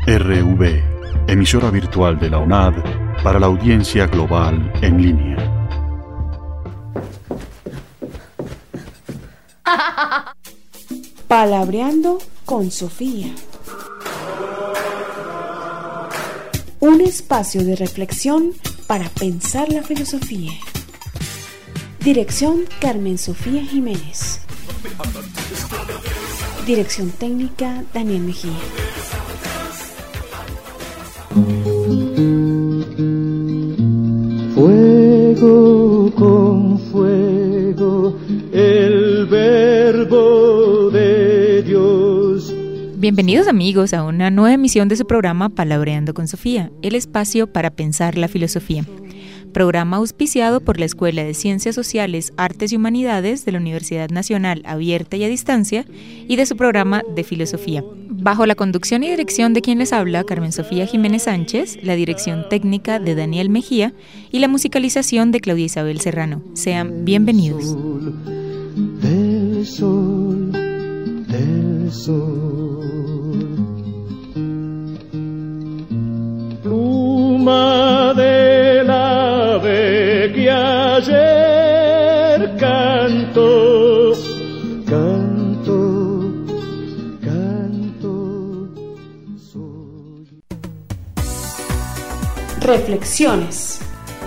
RV, emisora virtual de la UNAD para la audiencia global en línea. Palabreando con Sofía. Un espacio de reflexión para pensar la filosofía. Dirección Carmen Sofía Jiménez. Dirección técnica Daniel Mejía. Fuego con fuego, el verbo de Dios. Bienvenidos amigos a una nueva emisión de su programa Palabreando con Sofía, el espacio para pensar la filosofía. Programa auspiciado por la Escuela de Ciencias Sociales, Artes y Humanidades de la Universidad Nacional Abierta y a Distancia y de su programa de Filosofía. Bajo la conducción y dirección de quien les habla, Carmen Sofía Jiménez Sánchez, la dirección técnica de Daniel Mejía y la musicalización de Claudia Isabel Serrano. Sean bienvenidos. Del sol, del sol. Pluma del ave que ayer cantó, canto, canto, soy. Reflexiones.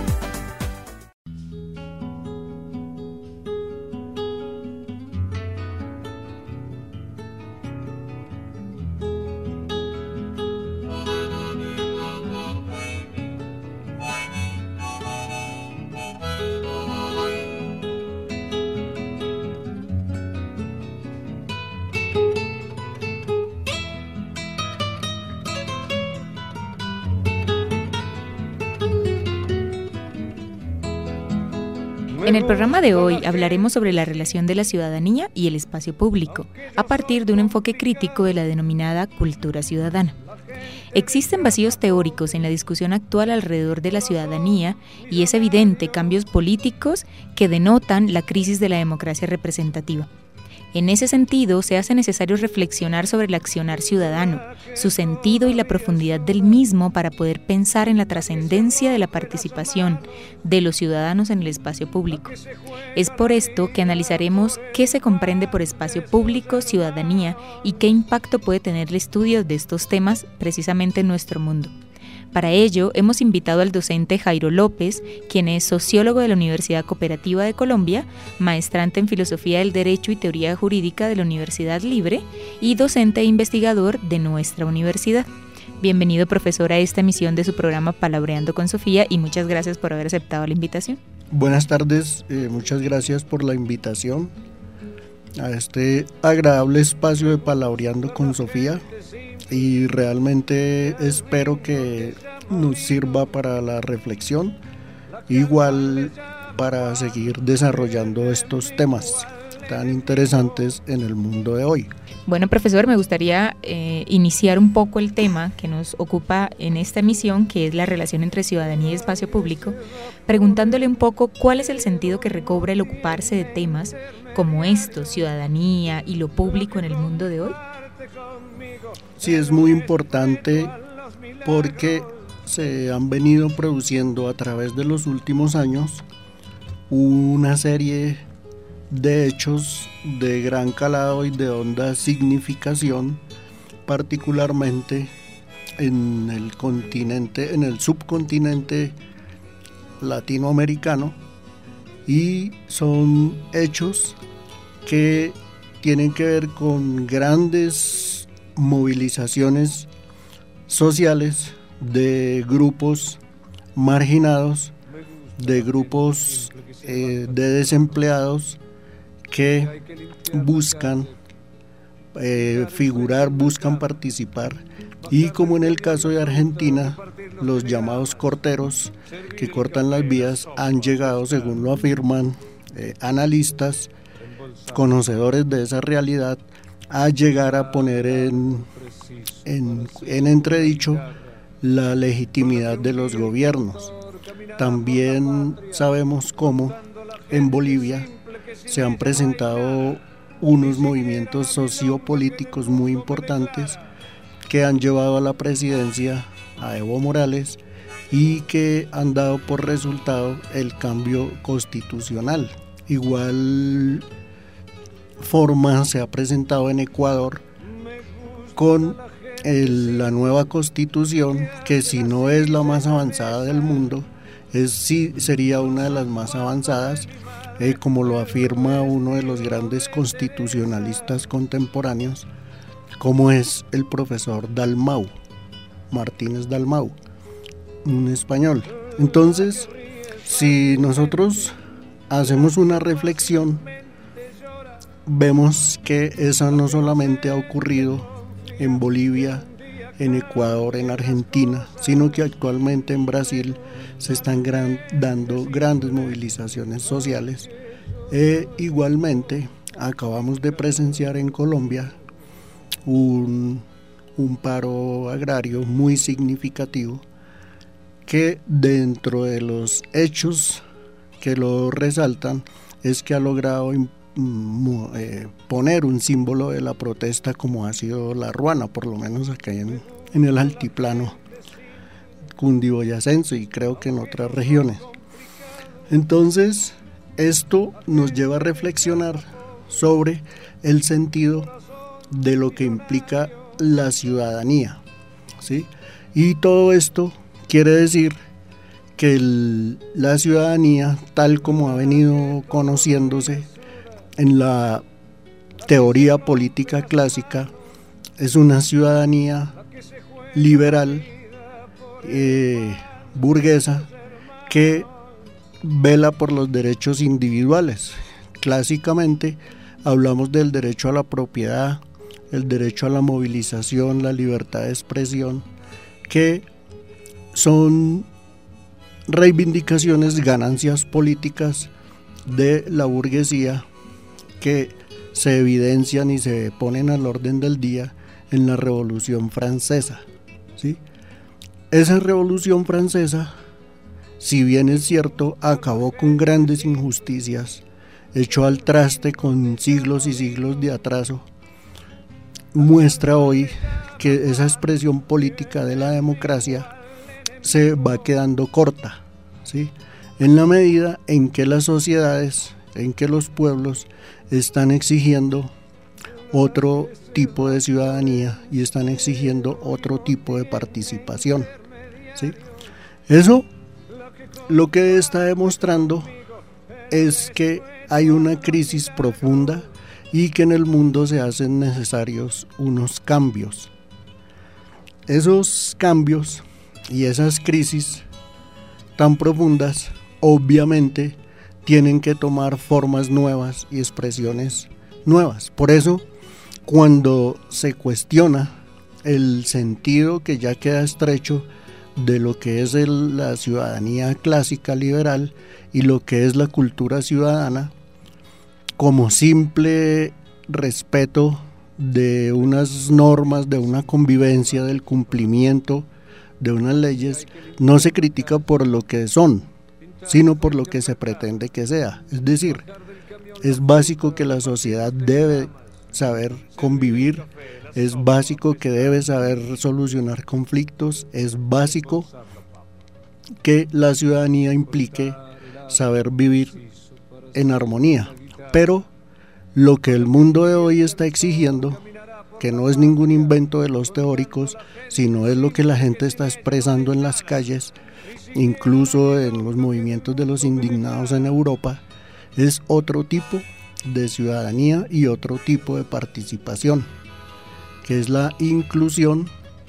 En el programa de hoy hablaremos sobre la relación de la ciudadanía y el espacio público, a partir de un enfoque crítico de la denominada cultura ciudadana. Existen vacíos teóricos en la discusión actual alrededor de la ciudadanía y es evidente cambios políticos que denotan la crisis de la democracia representativa. En ese sentido, se hace necesario reflexionar sobre el accionar ciudadano, su sentido y la profundidad del mismo para poder pensar en la trascendencia de la participación de los ciudadanos en el espacio público. Es por esto que analizaremos qué se comprende por espacio público, ciudadanía y qué impacto puede tener el estudio de estos temas precisamente en nuestro mundo. Para ello, hemos invitado al docente Jairo López, quien es sociólogo de la Universidad Cooperativa de Colombia, maestrante en Filosofía del Derecho y Teoría Jurídica de la Universidad Libre y docente e investigador de nuestra universidad. Bienvenido, profesor, a esta emisión de su programa Palabreando con Sofía y muchas gracias por haber aceptado la invitación. Buenas tardes, muchas gracias por la invitación a este agradable espacio de Palabreando con Sofía. Y realmente espero que nos sirva para la reflexión, igual para seguir desarrollando estos temas tan interesantes en el mundo de hoy. Bueno, profesor, me gustaría iniciar un poco el tema que nos ocupa en esta emisión, que es la relación entre ciudadanía y espacio público, preguntándole un poco cuál es el sentido que recobra el ocuparse de temas como estos, ciudadanía y lo público en el mundo de hoy. Sí, es muy importante porque se han venido produciendo a través de los últimos años una serie de hechos de gran calado y de honda significación, particularmente en el continente, en el subcontinente latinoamericano, y son hechos que tienen que ver con grandes movilizaciones sociales de grupos marginados, de grupos de desempleados que buscan figurar, buscan participar, y como en el caso de Argentina, los llamados corteros que cortan las vías han llegado, según lo afirman analistas, conocedores de esa realidad, a llegar a poner en entredicho la legitimidad de los gobiernos. También sabemos cómo en Bolivia se han presentado unos movimientos sociopolíticos muy importantes que han llevado a la presidencia a Evo Morales y que han dado por resultado el cambio constitucional. Igual forma se ha presentado en Ecuador con la nueva constitución, que si no es la más avanzada del mundo, sí sería una de las más avanzadas, como lo afirma uno de los grandes constitucionalistas contemporáneos, como es el profesor Dalmau, Martínez Dalmau, un español. Entonces, si nosotros hacemos una reflexión, vemos que eso no solamente ha ocurrido en Bolivia, en Ecuador, en Argentina, sino que actualmente en Brasil se están dando grandes movilizaciones sociales. Igualmente, acabamos de presenciar en Colombia un paro agrario muy significativo, que dentro de los hechos que lo resaltan es que ha logrado poner un símbolo de la protesta, como ha sido la ruana, por lo menos acá en el altiplano cundiboyacense y creo que en otras regiones. Entonces, esto nos lleva a reflexionar sobre el sentido de lo que implica la ciudadanía, ¿sí? Y todo esto quiere decir que la ciudadanía, tal como ha venido conociéndose en la teoría política clásica, es una ciudadanía liberal, burguesa, que vela por los derechos individuales. Clásicamente hablamos del derecho a la propiedad, el derecho a la movilización, la libertad de expresión, que son reivindicaciones, ganancias políticas de la burguesía que se evidencian y se ponen al orden del día en la Revolución Francesa, ¿sí? Esa Revolución Francesa, si bien es cierto, acabó con grandes injusticias, echó al traste con siglos y siglos de atraso, muestra hoy que esa expresión política de la democracia se va quedando corta, ¿sí? En la medida en que las sociedades, en que los pueblos están exigiendo otro tipo de ciudadanía y están exigiendo otro tipo de participación, ¿sí? Eso lo que está demostrando es que hay una crisis profunda y que en el mundo se hacen necesarios unos cambios. Esos cambios y esas crisis tan profundas obviamente tienen que tomar formas nuevas y expresiones nuevas. Por eso, cuando se cuestiona el sentido que ya queda estrecho de lo que es la ciudadanía clásica liberal y lo que es la cultura ciudadana, como simple respeto de unas normas, de una convivencia, del cumplimiento de unas leyes, no se critica por lo que son, sino por lo que se pretende que sea. Es decir, es básico que la sociedad debe saber convivir, es básico que debe saber solucionar conflictos, es básico que la ciudadanía implique saber vivir en armonía. Pero lo que el mundo de hoy está exigiendo, que no es ningún invento de los teóricos, sino es lo que la gente está expresando en las calles, incluso en los movimientos de los indignados en Europa, es otro tipo de ciudadanía y otro tipo de participación, que es la inclusión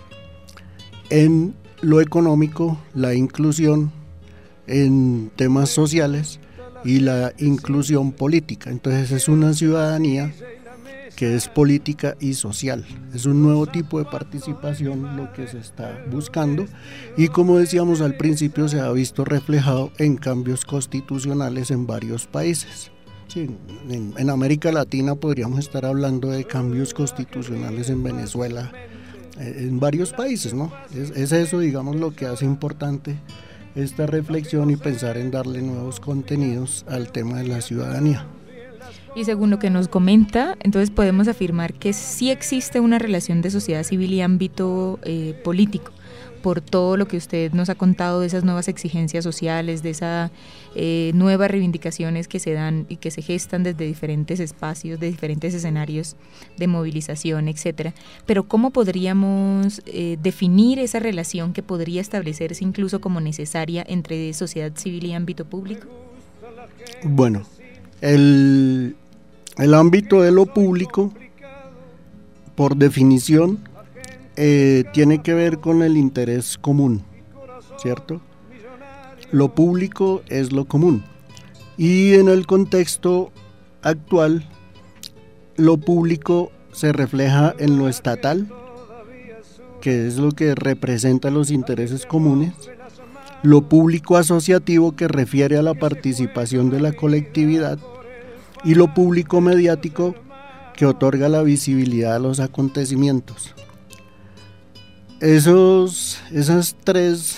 en lo económico, la inclusión en temas sociales y la inclusión política. Entonces es una ciudadanía que es política y social. Es un nuevo tipo de participación lo que se está buscando y, como decíamos al principio, se ha visto reflejado en cambios constitucionales en varios países. Sí, en América Latina podríamos estar hablando de cambios constitucionales en Venezuela, en varios países, ¿no? Es eso, digamos, lo que hace importante esta reflexión y pensar en darle nuevos contenidos al tema de la ciudadanía. Y según lo que nos comenta, entonces podemos afirmar que sí existe una relación de sociedad civil y ámbito político, por todo lo que usted nos ha contado de esas nuevas exigencias sociales, de esas nuevas reivindicaciones que se dan y que se gestan desde diferentes espacios, de diferentes escenarios de movilización, etcétera. Pero ¿cómo podríamos definir esa relación que podría establecerse incluso como necesaria entre sociedad civil y ámbito público? Bueno, el ámbito de lo público, por definición, tiene que ver con el interés común, ¿cierto? Lo público es lo común. Y en el contexto actual, lo público se refleja en lo estatal, que es lo que representa los intereses comunes, lo público asociativo, que refiere a la participación de la colectividad, y lo público mediático, que otorga la visibilidad a los acontecimientos. Esas tres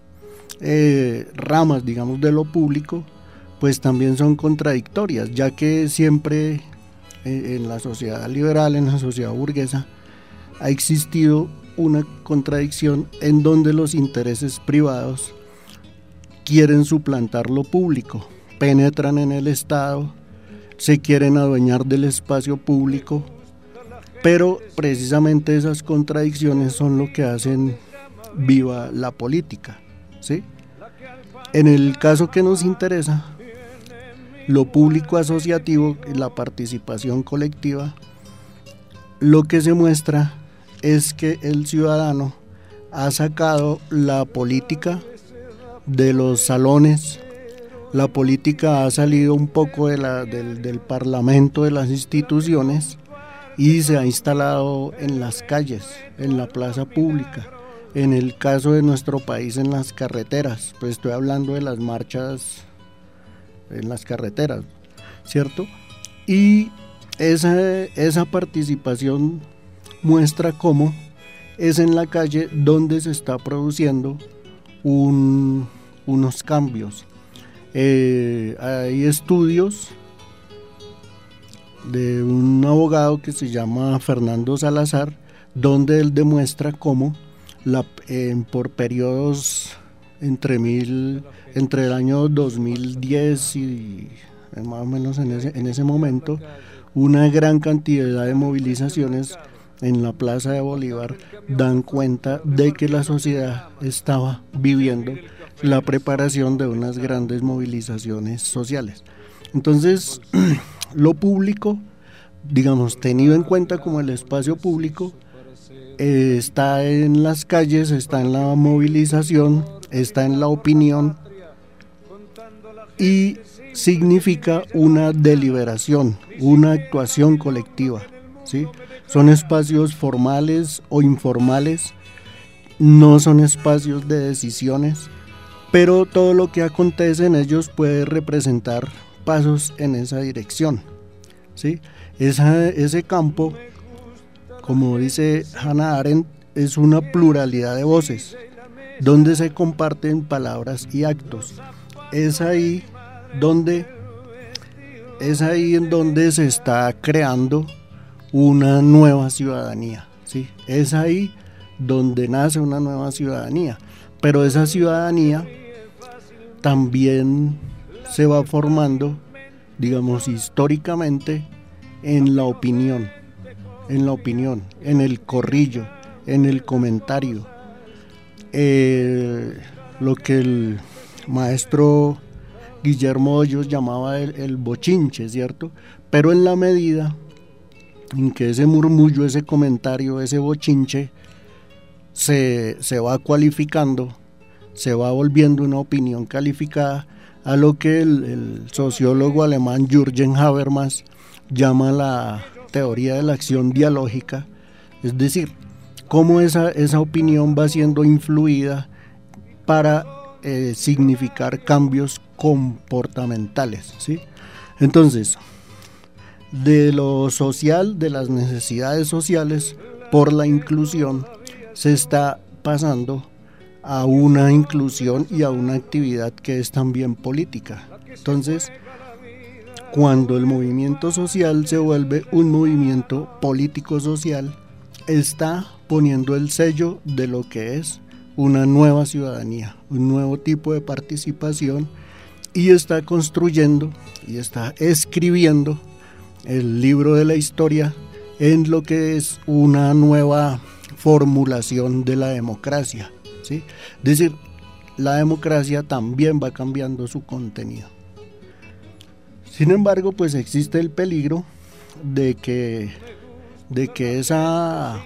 ramas, digamos, de lo público, pues también son contradictorias, ya que siempre en la sociedad liberal, en la sociedad burguesa, ha existido una contradicción en donde los intereses privados quieren suplantar lo público, penetran en el Estado, se quieren adueñar del espacio público, pero precisamente esas contradicciones son lo que hacen viva la política, ¿sí? En el caso que nos interesa, lo público asociativo, la participación colectiva, lo que se muestra es que el ciudadano ha sacado la política de los salones, la política ha salido un poco del parlamento, de las instituciones, y se ha instalado en las calles, en la plaza pública. En el caso de nuestro país, en las carreteras, pues estoy hablando de las marchas en las carreteras, ¿cierto? Y esa participación muestra cómo es en la calle donde se está produciendo unos cambios. Hay estudios de un abogado que se llama Fernando Salazar, donde él demuestra cómo por periodos entre el año 2010 y más o menos en ese momento, una gran cantidad de movilizaciones en la Plaza de Bolívar dan cuenta de que la sociedad estaba viviendo la preparación de unas grandes movilizaciones sociales. Entonces, lo público, digamos, tenido en cuenta como el espacio público, está en las calles, está en la movilización, está en la opinión y significa una deliberación, una actuación colectiva, ¿sí? Son espacios formales o informales, no son espacios de decisiones, pero todo lo que acontece en ellos puede representar pasos en esa dirección, ¿sí? Ese campo, como dice Hannah Arendt, es una pluralidad de voces, donde se comparten palabras y actos. Es ahí en donde se está creando una nueva ciudadanía, ¿sí? Es ahí donde nace una nueva ciudadanía, pero esa ciudadanía también se va formando, digamos, históricamente en la opinión, en el corrillo, en el comentario, lo que el maestro Guillermo Hoyos llamaba el bochinche, ¿cierto? Pero en la medida en que ese murmullo, ese comentario, ese bochinche se va cualificando, se va volviendo una opinión calificada, a lo que el sociólogo alemán Jürgen Habermas llama la teoría de la acción dialógica, es decir, cómo esa opinión va siendo influida para significar cambios comportamentales, ¿sí? Entonces, de lo social, de las necesidades sociales, por la inclusión, se está pasando a una inclusión y a una actividad que es también política. Entonces, cuando el movimiento social se vuelve un movimiento político-social, está poniendo el sello de lo que es una nueva ciudadanía, un nuevo tipo de participación, y está construyendo y está escribiendo el libro de la historia en lo que es una nueva formulación de la democracia, ¿sí? Es decir, la democracia también va cambiando su contenido. Sin embargo, pues existe el peligro de que esa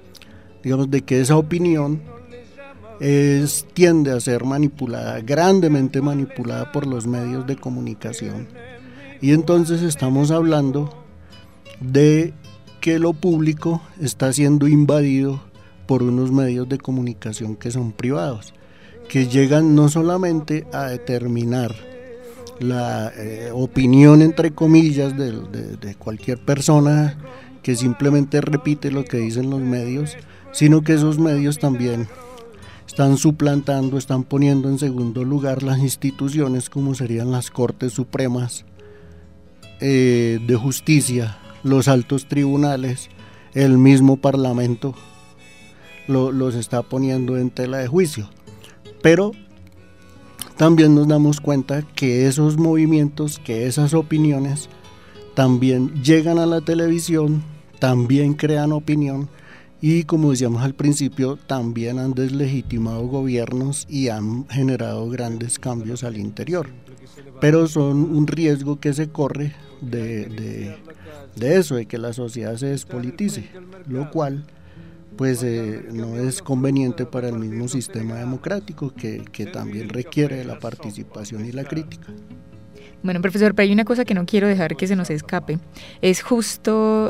opinión tiende a ser manipulada, grandemente manipulada por los medios de comunicación. Y entonces estamos hablando de que lo público está siendo invadido por unos medios de comunicación que son privados, que llegan no solamente a determinar la opinión, entre comillas, de cualquier persona que simplemente repite lo que dicen los medios, sino que esos medios también están suplantando, están poniendo en segundo lugar las instituciones como serían las Cortes Supremas de Justicia, los altos tribunales, el mismo Parlamento los está poniendo en tela de juicio. Pero también nos damos cuenta que esos movimientos, que esas opiniones también llegan a la televisión, también crean opinión y, como decíamos al principio, también han deslegitimado gobiernos y han generado grandes cambios al interior. Pero son un riesgo que se corre de eso, de que la sociedad se despolitice, lo cual pues no es conveniente para el mismo sistema democrático que también requiere de la participación y la crítica. Bueno, profesor, pero hay una cosa que no quiero dejar que se nos escape, es justo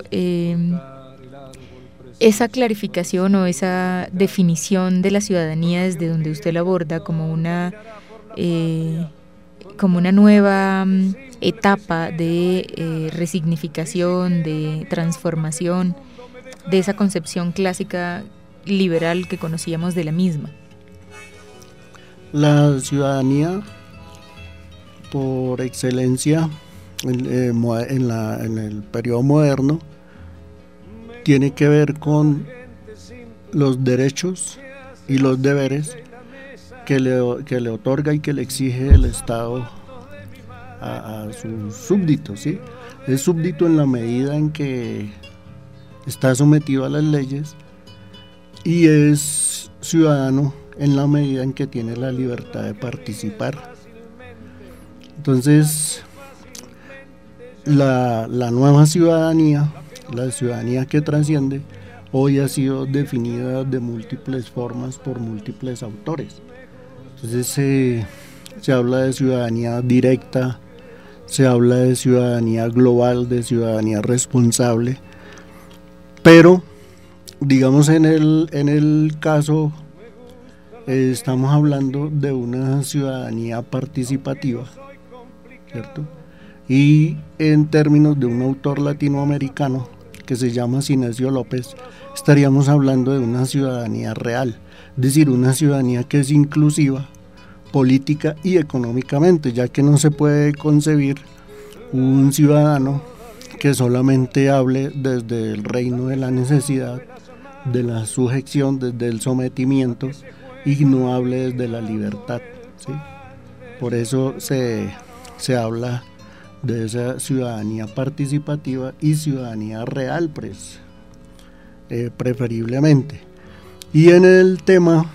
esa clarificación o esa definición de la ciudadanía desde donde usted la aborda como una nueva etapa de resignificación, de transformación de esa concepción clásica liberal que conocíamos de la misma. La ciudadanía, por excelencia, en el periodo moderno, tiene que ver con los derechos y los deberes que le otorga y que le exige el Estado a sus súbditos, ¿sí? Es súbdito en la medida en que está sometido a las leyes y es ciudadano en la medida en que tiene la libertad de participar. Entonces, la nueva ciudadanía, la ciudadanía que trasciende, hoy ha sido definida de múltiples formas por múltiples autores. Entonces se habla de ciudadanía directa, se habla de ciudadanía global, de ciudadanía responsable, pero digamos en el caso estamos hablando de una ciudadanía participativa, ¿cierto? Y en términos de un autor latinoamericano que se llama Sinesio López, estaríamos hablando de una ciudadanía real, es decir, una ciudadanía que es inclusiva política y económicamente, ya que no se puede concebir un ciudadano que solamente hable desde el reino de la necesidad, de la sujeción, desde el sometimiento, y no hable desde la libertad, ¿sí? Por eso se habla de esa ciudadanía participativa y ciudadanía real, preferiblemente. Y en el tema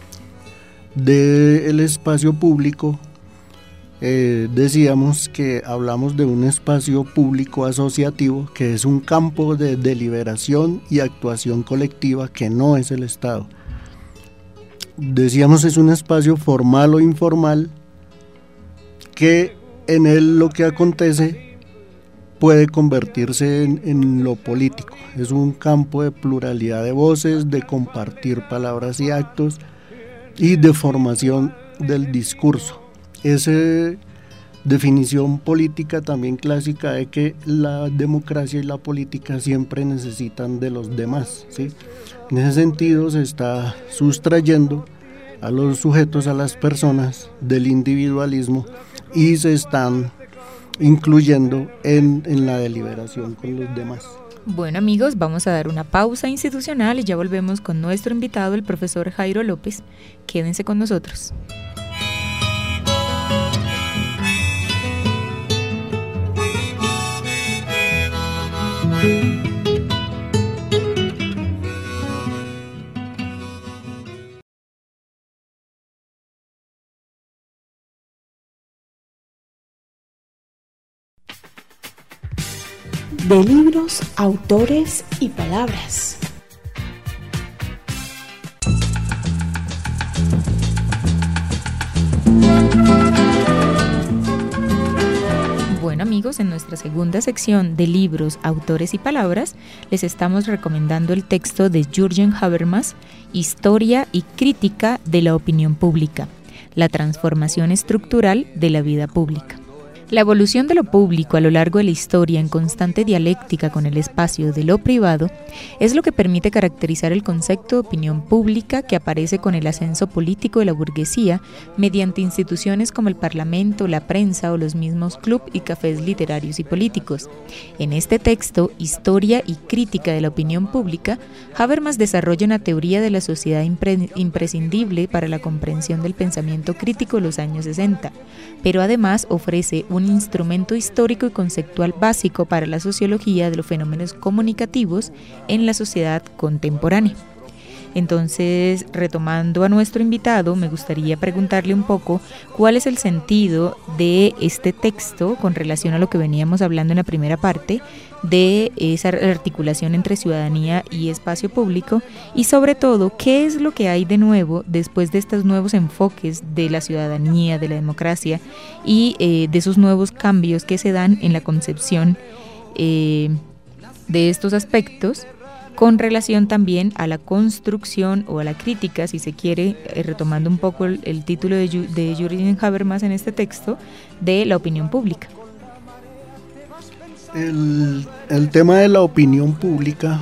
del espacio público, decíamos que hablamos de un espacio público asociativo que es un campo de deliberación y actuación colectiva que no es el Estado. Decíamos es un espacio formal o informal que en él lo que acontece puede convertirse en lo político. Es un campo de pluralidad de voces, de compartir palabras y actos y de formación del discurso. Esa definición política también clásica de que la democracia y la política siempre necesitan de los demás, ¿sí? En ese sentido se está sustrayendo a los sujetos, a las personas del individualismo, y se están incluyendo en la deliberación con los demás. Bueno amigos, vamos a dar una pausa institucional y ya volvemos con nuestro invitado, el profesor Jairo López. Quédense con nosotros. De libros, autores y palabras. Bueno amigos, en nuestra segunda sección de libros, autores y palabras, les estamos recomendando el texto de Jürgen Habermas, Historia y crítica de la opinión pública, la transformación estructural de la vida pública. La evolución de lo público a lo largo de la historia en constante dialéctica con el espacio de lo privado es lo que permite caracterizar el concepto de opinión pública que aparece con el ascenso político de la burguesía mediante instituciones como el Parlamento, la prensa o los mismos clubes y cafés literarios y políticos. En este texto, Historia y crítica de la opinión pública, Habermas desarrolla una teoría de la sociedad imprescindible para la comprensión del pensamiento crítico de los años 60, pero además ofrece un instrumento histórico y conceptual básico para la sociología de los fenómenos comunicativos en la sociedad contemporánea. Entonces, retomando a nuestro invitado, me gustaría preguntarle un poco cuál es el sentido de este texto con relación a lo que veníamos hablando en la primera parte, de esa articulación entre ciudadanía y espacio público, y sobre todo, ¿qué es lo que hay de nuevo después de estos nuevos enfoques de la ciudadanía, de la democracia y de esos nuevos cambios que se dan en la concepción de estos aspectos, con relación también a la construcción o a la crítica, si se quiere, retomando un poco el título de Jürgen Habermas en este texto, de la opinión pública? El tema de la opinión pública,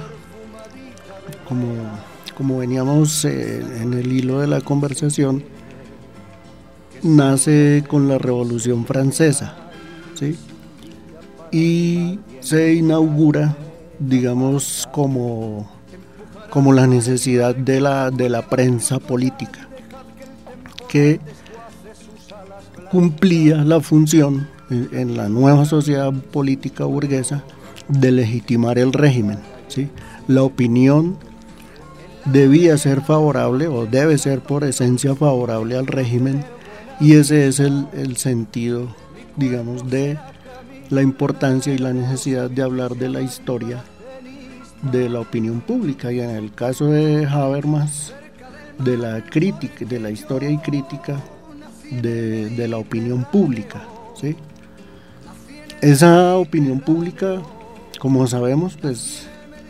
como veníamos en el hilo de la conversación, nace con la Revolución Francesa, ¿sí? Y se inaugura, digamos, como la necesidad de la prensa política, que cumplía la función en la nueva sociedad política burguesa de legitimar el régimen, ¿sí? La opinión debía ser favorable o debe ser por esencia favorable al régimen, y ese es el sentido, digamos, de la importancia y la necesidad de hablar de la historia de la opinión pública, y en el caso de Habermas, de la crítica, de la historia y crítica de la opinión pública, ¿sí? Esa opinión pública, como sabemos, pues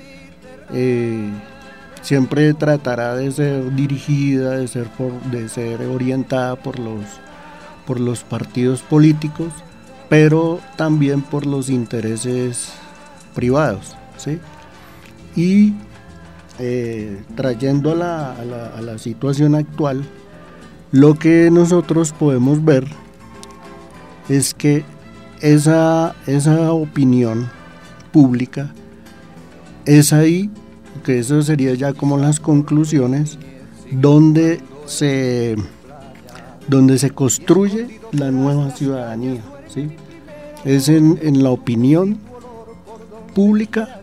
siempre tratará de ser dirigida, de ser orientada por los partidos políticos, pero también por los intereses privados, ¿sí? Y trayendo a la situación actual, lo que nosotros podemos ver es que esa opinión pública es ahí, que eso sería ya como las conclusiones, donde se construye la nueva ciudadanía, ¿sí? Es en la opinión pública,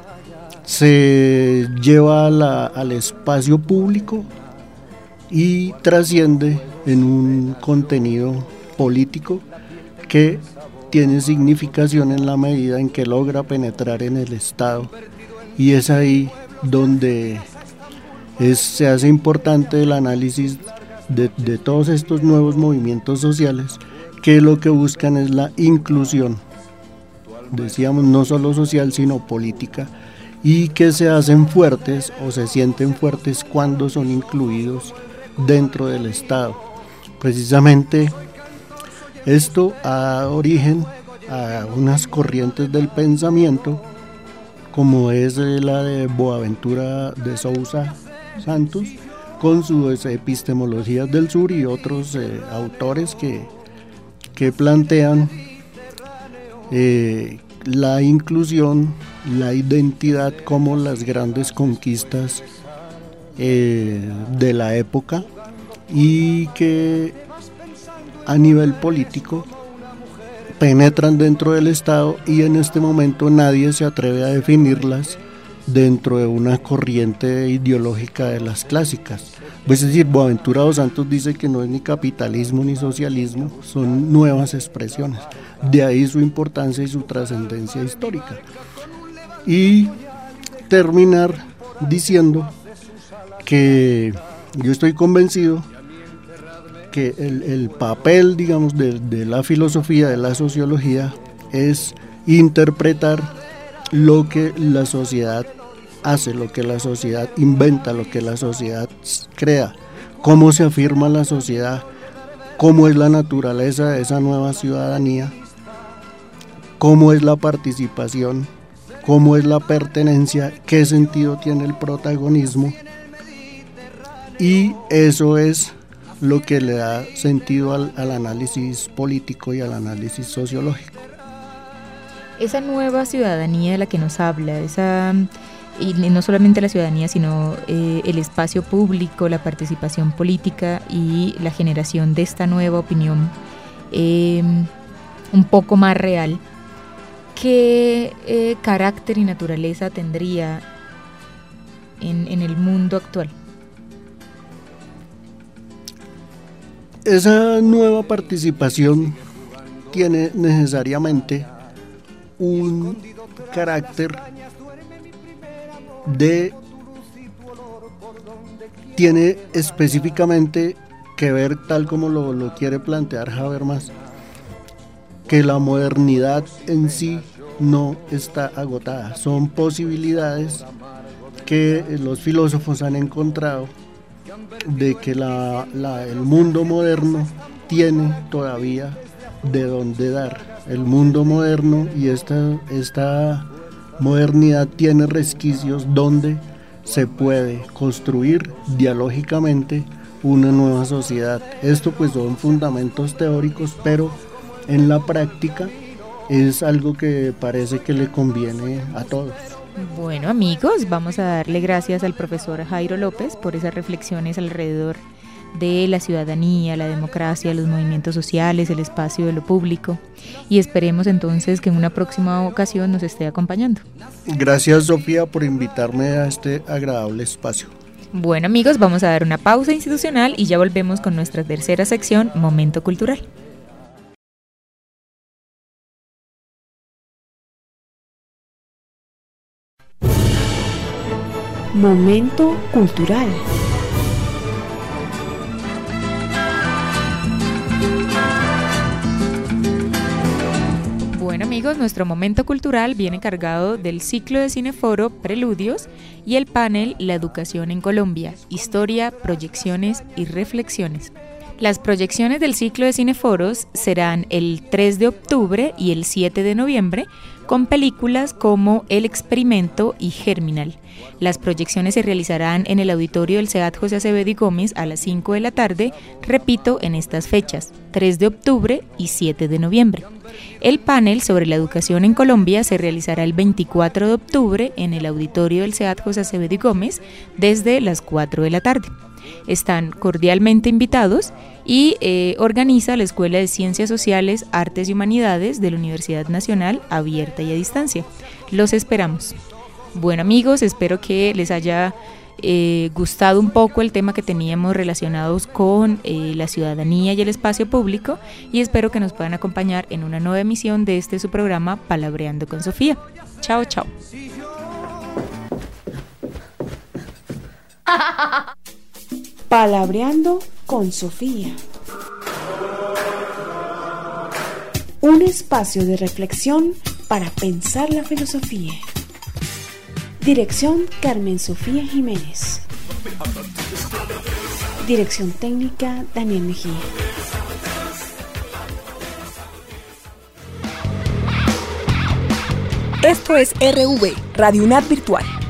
se lleva al espacio público y trasciende en un contenido político que tiene significación en la medida en que logra penetrar en el Estado, y es ahí donde se hace importante el análisis de todos estos nuevos movimientos sociales, que lo que buscan es la inclusión, decíamos, no solo social sino política, y que se hacen fuertes o se sienten fuertes cuando son incluidos dentro del Estado. Precisamente esto da origen a unas corrientes del pensamiento, como es la de Boaventura de Sousa Santos, con sus epistemologías del sur, y otros autores que plantean la inclusión, la identidad como las grandes conquistas de la época, y que a nivel político penetran dentro del Estado, y en este momento nadie se atreve a definirlas dentro de una corriente ideológica de las clásicas. Es decir, Boaventura dos Santos dice que no es ni capitalismo ni socialismo, son nuevas expresiones. De ahí su importancia y su trascendencia histórica. Y terminar diciendo que yo estoy convencido que el papel, digamos, de la filosofía, de la sociología, es interpretar lo que la sociedad hace, lo que la sociedad inventa, lo que la sociedad crea, cómo se afirma la sociedad, cómo es la naturaleza de esa nueva ciudadanía, cómo es la participación, cómo es la pertenencia, qué sentido tiene el protagonismo, y eso es lo que le da sentido al análisis político y al análisis sociológico. Esa nueva ciudadanía de la que nos habla, y no solamente la ciudadanía, sino el espacio público, la participación política y la generación de esta nueva opinión un poco más real, ¿qué carácter y naturaleza tendría en el mundo actual? Esa nueva participación tiene necesariamente un carácter tiene específicamente que ver, tal como lo quiere plantear Habermas, que la modernidad en sí no está agotada, son posibilidades que los filósofos han encontrado de que el mundo moderno tiene todavía de dónde dar. El mundo moderno y esta modernidad tiene resquicios donde se puede construir dialógicamente una nueva sociedad. Esto pues son fundamentos teóricos, pero en la práctica es algo que parece que le conviene a todos. Bueno, amigos, vamos a darle gracias al profesor Jairo López por esas reflexiones alrededor de la ciudadanía, la democracia, los movimientos sociales, el espacio de lo público, y esperemos entonces que en una próxima ocasión nos esté acompañando. Gracias, Sofía, por invitarme a este agradable espacio. Bueno, amigos, vamos a dar una pausa institucional y ya volvemos con nuestra tercera sección, Momento Cultural. Momento Cultural. Bueno, amigos, nuestro momento cultural viene cargado del ciclo de Cineforo Preludios y el panel La Educación en Colombia, Historia, Proyecciones y Reflexiones. Las proyecciones del ciclo de Cineforos serán el 3 de octubre y el 7 de noviembre, con películas como El Experimento y Germinal. Las proyecciones se realizarán en el auditorio del SEAD José Acevedo y Gómez a las 5 de la tarde, repito, en estas fechas, 3 de octubre y 7 de noviembre. El panel sobre la educación en Colombia se realizará el 24 de octubre en el auditorio del SEAD José Acevedo y Gómez desde las 4 de la tarde. Están cordialmente invitados y organiza la Escuela de Ciencias Sociales, Artes y Humanidades de la Universidad Nacional, abierta y a distancia. Los esperamos. Bueno, amigos, espero que les haya gustado un poco el tema que teníamos relacionados con la ciudadanía y el espacio público, y espero que nos puedan acompañar en una nueva emisión de su programa Palabreando con Sofía. Chao, chao. Palabreando con Sofía. Un espacio de reflexión para pensar la filosofía. Dirección Carmen Sofía Jiménez. Dirección técnica Daniel Mejía. Esto es RV, Radio UNAD Virtual.